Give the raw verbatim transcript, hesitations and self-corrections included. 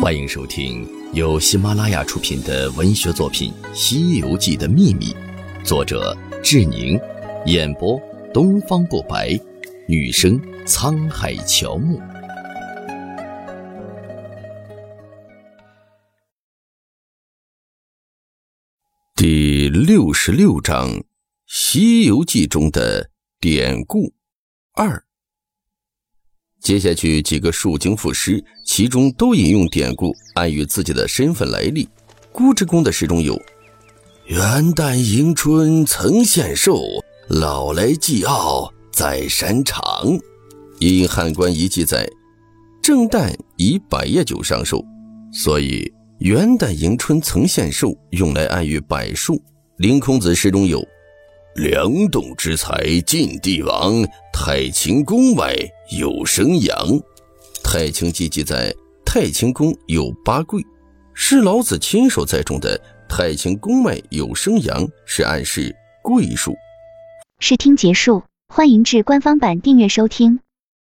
欢迎收听由喜马拉雅出品的文学作品《西游记的秘密》，作者志宁，演播东方不白，女生沧海乔木。第六十六章，西游记中的典故二。接下去几个述经赋诗，其中都引用典故，暗喻自己的身份来历。孤之公的诗中有元旦迎春曾献寿，老来祭奥在山场。因汉官仪记载正旦以百叶酒上寿，所以元旦迎春曾献寿用来暗喻柏树。林孔子诗中有梁栋之才晋帝王，太清宫外有生阳。太清记记载太清宫有八桂，是老子亲手栽种的太清宫外有生阳，是暗示桂树。 试听结束，欢迎至官方版订阅收听。